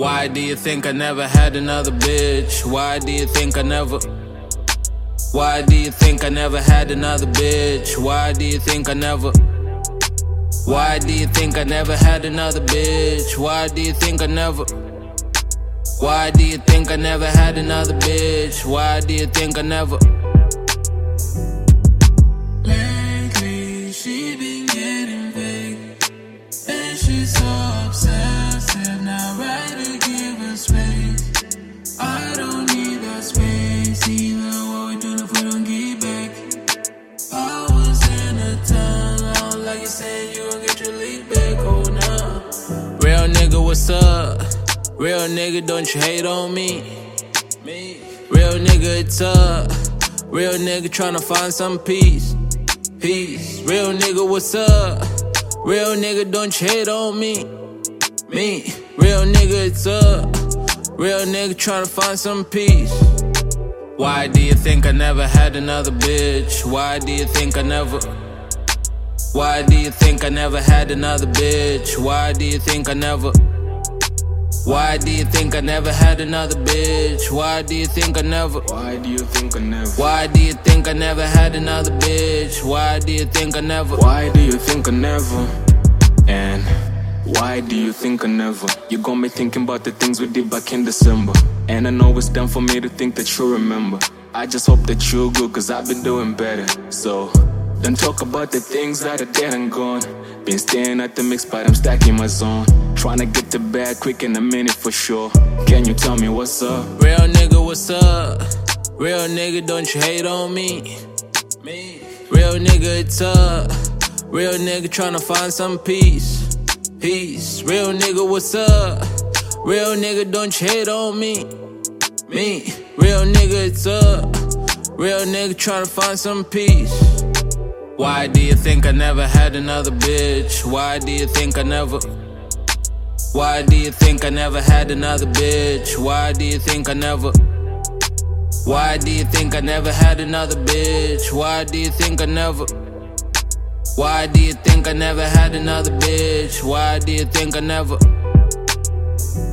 Why do you think I never had another bitch? Why do you think I never? Why do you think I never had another bitch? Why do you think I never? Why do you think I never had another bitch? Why do you think I never? Why do you think I never had another bitch? Why do you think I never? Lately she been getting vague, and she's so obsessive. Not right to give her space. I don't need that space either. What we doing if we don't get back? I was in a tunnel, like you said you gon' get your lead back. Oh nah. Real nigga, what's up? Real nigga, don't you hate on me? Real nigga, it's up. Real nigga tryna find some peace. Real nigga, what's up? Real nigga, don't you hate on me? Real nigga, it's up. Real nigga tryna find some peace. Why do you think I never had another bitch? Why do you think I never? Why do you think I never had another bitch? Why do you think I never? Why do you think I never had another bitch? Why do you think I never? Why do you think I never? Why do you think I never had another bitch? Why do you think I never? Why do you think I never? And why do you think I never? You got me thinking about the things we did back in December, and I know it's done for me to think that you remember. I just hope that you're good, cause I've been doing better. So don't talk about the things that are dead and gone. Been staring at the mix, but I'm stacking my zone. Tryna get the bag quick in a minute for sure. Can you tell me what's up? Real nigga, what's up? Real nigga, don't you hate on me? Real nigga, it's up. Real nigga tryna find some peace. Real nigga, what's up? Real nigga, don't you hate on me? Real nigga, it's up. Real nigga tryna find some peace. Why do you think I never had another bitch? Why do you think I never? Why do you think I never had another bitch? Why do you think I never? Why do you think I never had another bitch? Why do you think I never? Why do you think I never had another bitch? Why do you think I never?